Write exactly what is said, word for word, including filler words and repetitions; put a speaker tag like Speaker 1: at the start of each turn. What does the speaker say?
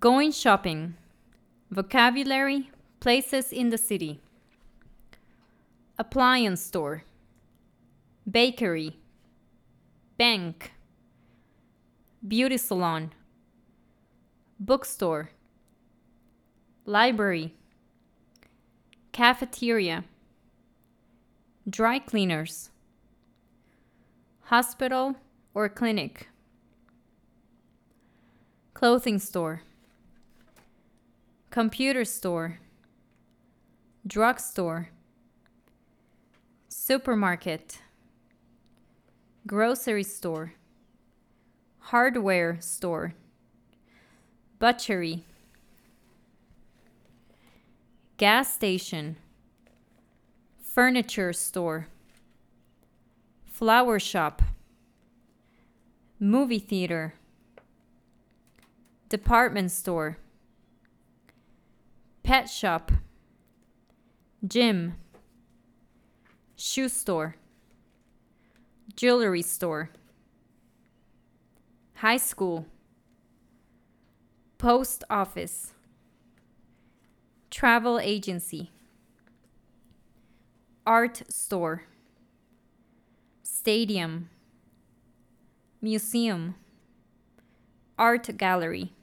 Speaker 1: Going shopping. Vocabulary, places in the city. Appliance store. Bakery. Bank. Beauty salon. Bookstore. Library. Cafeteria. Dry cleaners. Hospital or clinic. Clothing store. Computer store. Drugstore. Supermarket. Grocery store. Hardware store. Butchery. Gas station. Furniture store. Flower shop. Movie theater. Department store. Pet shop. Gym. Shoe store. Jewelry store. High school. Post office. Travel agency. Art store. Stadium. Museum. Art gallery.